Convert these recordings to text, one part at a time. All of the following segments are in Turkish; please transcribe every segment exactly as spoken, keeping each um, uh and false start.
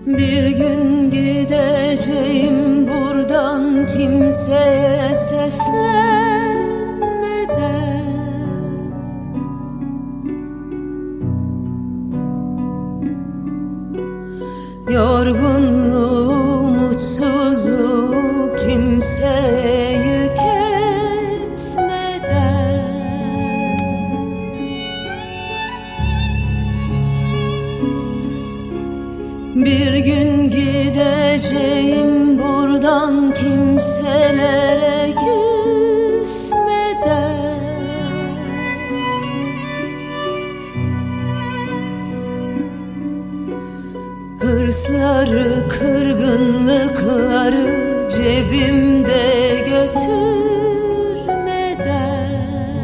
Bir gün gideceğim buradan, kimseye seslenmeden. Yorgunluğu, mutsuzluğu kimseye yük etmeden. Bir gün gideceğim buradan, kimselere küsmeden. Hırsları, kırgınlıkları cebimde götürmeden.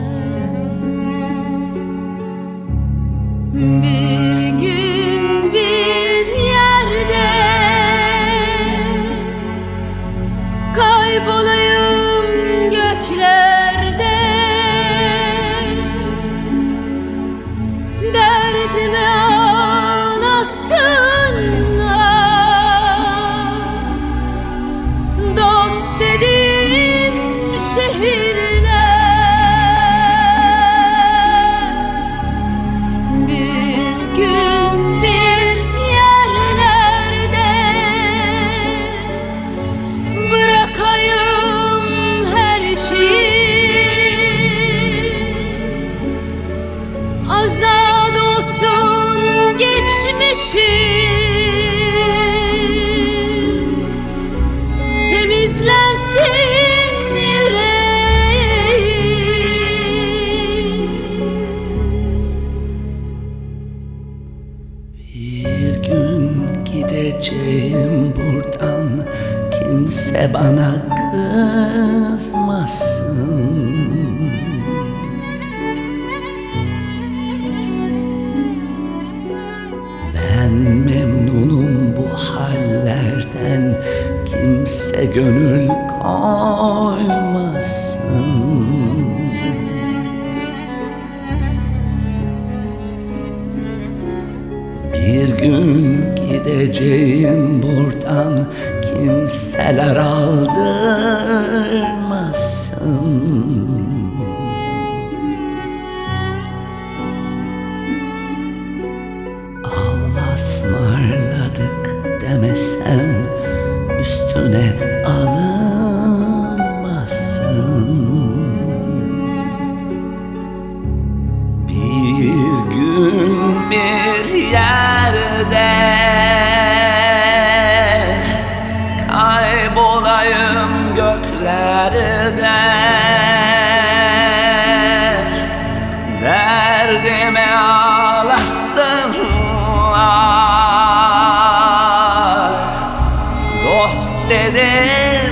Bir gün bir yerde kaybolayım göklerde, derdimi ağlasınlar dost dediğim şehirler. Bir gün bir yerlerde bırakayım her şeyi, azad olsun geçmişim, temizlensin yüreğim. Bir gün gideceğim buradan, kimse bana kızmasın. Ben memnunum bu hallerden, kimse gönül koymasın. Bir gün gideceğim buradan, kimseler aldırmasın. Allah ısmarladık demesem üstüne alınmasın. Bir gün bir yerde kaybolayım göklerde, derdime ağlasınlar dost dedim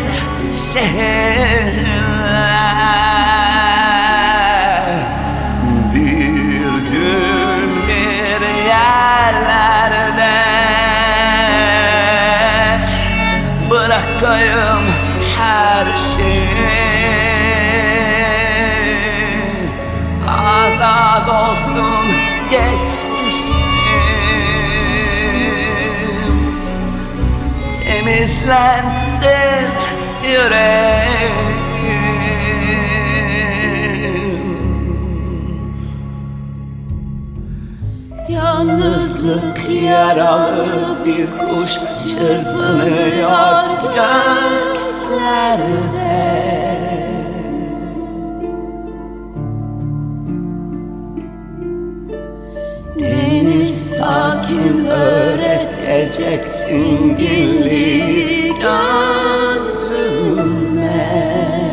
şehirler. Bir gün bir yerlerde bırakayım her şeyi, azad olsun geçmişim, temizlensin yüreğim. Yalnızlık yaralı bir kuş çırpınıyor göklerde. Deniz sakin öğretecek dingilliği gönlüme.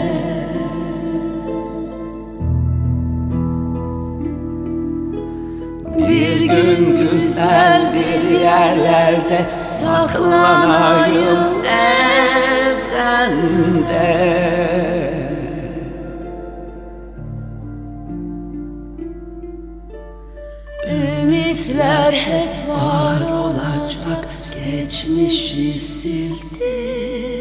Bir gün güzel bir yerlerde saklanayım evden de. Ümitler hep var olacak, geçmişi sildi.